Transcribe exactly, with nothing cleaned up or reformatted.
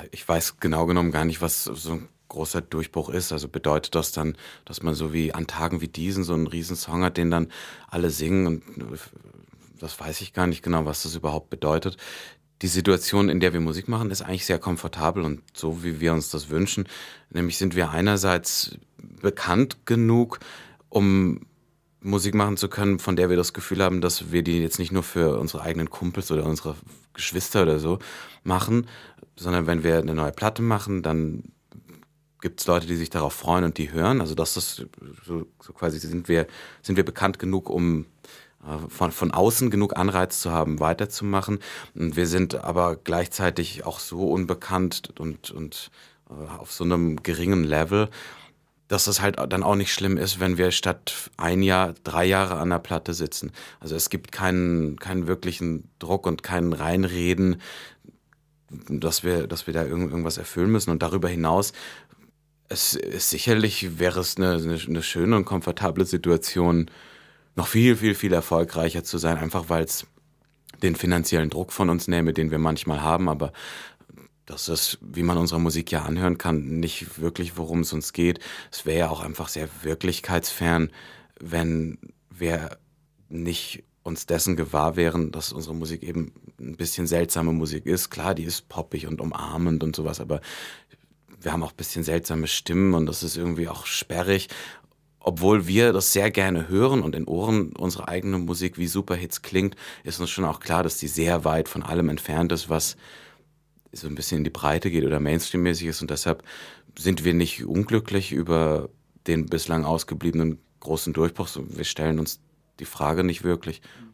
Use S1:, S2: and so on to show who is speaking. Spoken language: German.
S1: ich weiß genau genommen gar nicht, was so ein großer Durchbruch ist. Also, bedeutet das dann, dass man so wie an Tagen wie diesen so einen Riesensong hat, den dann alle singen und äh, das weiß ich gar nicht genau, was das überhaupt bedeutet. Die Situation, in der wir Musik machen, ist eigentlich sehr komfortabel und so, wie wir uns das wünschen. Nämlich sind wir einerseits bekannt genug, um Musik machen zu können, von der wir das Gefühl haben, dass wir die jetzt nicht nur für unsere eigenen Kumpels oder unsere Geschwister oder so machen, sondern wenn wir eine neue Platte machen, dann gibt's Leute, die sich darauf freuen und die hören. Also das ist so, so quasi sind wir sind wir bekannt genug, um äh, von von außen genug Anreiz zu haben, weiterzumachen. Und wir sind aber gleichzeitig auch so unbekannt und und äh, auf so einem geringen Level, dass es halt dann auch nicht schlimm ist, wenn wir statt ein Jahr drei Jahre an der Platte sitzen. Also, es gibt keinen keinen wirklichen Druck und kein Reinreden, dass wir dass wir da irgend irgendwas erfüllen müssen. Und darüber hinaus, es ist sicherlich wäre es eine 'ne 'ne schöne und komfortable Situation, noch viel, viel, viel erfolgreicher zu sein, einfach weil es den finanziellen Druck von uns nähme, den wir manchmal haben, aber das ist, wie man unserer Musik ja anhören kann, nicht wirklich, worum es uns geht. Es wäre ja auch einfach sehr wirklichkeitsfern, wenn wir nicht uns dessen gewahr wären, dass unsere Musik eben ein bisschen seltsame Musik ist. Klar, die ist poppig und umarmend und sowas, aber wir haben auch ein bisschen seltsame Stimmen und das ist irgendwie auch sperrig. Obwohl wir das sehr gerne hören und in Ohren unsere eigene Musik wie Superhits klingt, ist uns schon auch klar, dass die sehr weit von allem entfernt ist, was so ein bisschen in die Breite geht oder mainstreammäßig ist und deshalb sind wir nicht unglücklich über den bislang ausgebliebenen großen Durchbruch. So, wir stellen uns die Frage nicht wirklich.